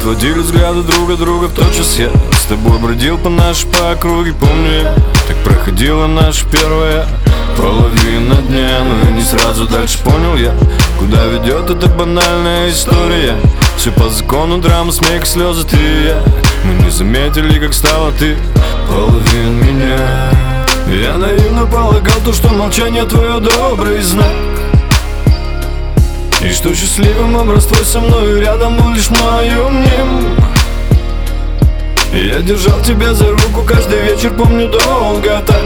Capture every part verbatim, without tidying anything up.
отводили взгляды друг от друга. В тот час я с тобой бродил по нашей по округе. Помню я, так проходила наша первая половина дня. Но и не сразу дальше понял я, куда ведет эта банальная история. Все по закону, драма, смех, слезы, ты и я. Мы не заметили, как стала ты половин меня. Я наивно полагал то, что молчание твое добрый знак, и что счастливым образ твой со мной рядом был лишь мною мним. Я держал тебя за руку каждый вечер, помню, долго так.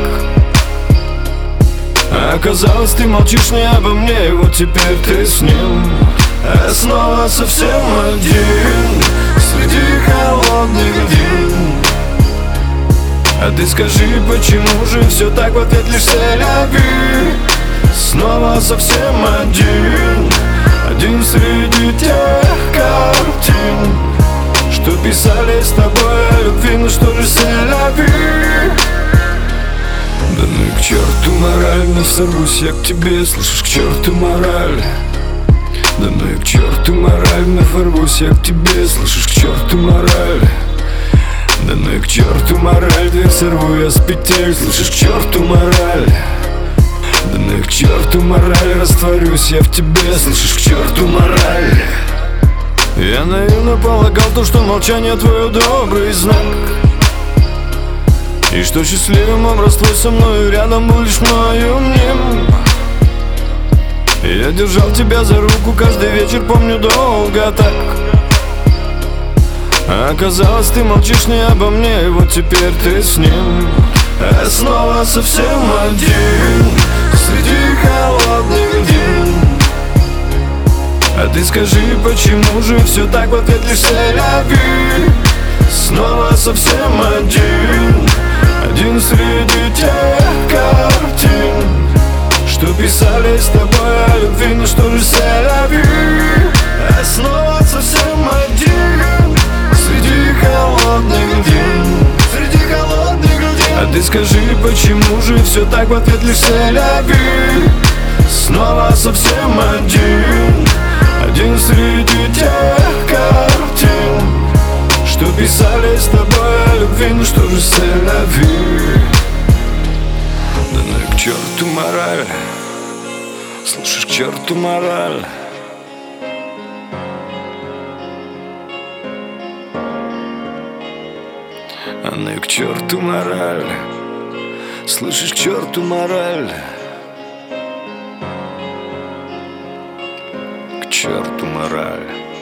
А оказалось, ты молчишь не обо мне, и вот теперь ты с ним. А снова совсем один среди холодных дней. А ты скажи, почему же все так, в ответ лишь селяви. Снова совсем один, один среди тех картин, что писали с тобой о любви, ну что же селяви. Да ну и к черту мораль, не сорвусь я к тебе, слышишь, к черту мораль. Да ну и к черту мораль, не ворвусь я к тебе, слышишь, к черту мораль. Да ну и к черту мораль, дверь сорву я с петель, слышишь, к черту мораль. Да ну и к черту мораль, растворюсь я в тебе, слышишь, к черту мораль. Я наивно полагал то, что молчание твое добрый знак, и что счастливым образ твой со мной рядом был лишь мною мним. Я держал тебя за руку каждый вечер, помню, долго так. А оказалось, ты молчишь не обо мне, и вот теперь ты с ним. А снова совсем один среди холодных дней. А ты скажи, почему же все так, в ответ лишь селяви. Снова совсем один, один среди тех картин, что писали с тобой о любви, ну что же селяви. А снова совсем один среди холодных дней, среди холодных дней. А ты скажи, почему же все так, в ответ лишь селяви. Снова совсем один, один среди тех картин, что писали с тобой о любви, ну что же селяви. Да ну и к черту мораль, слушай, к черту мораль. А ну и к черту мораль, слышишь, к черту мораль. К черту мораль.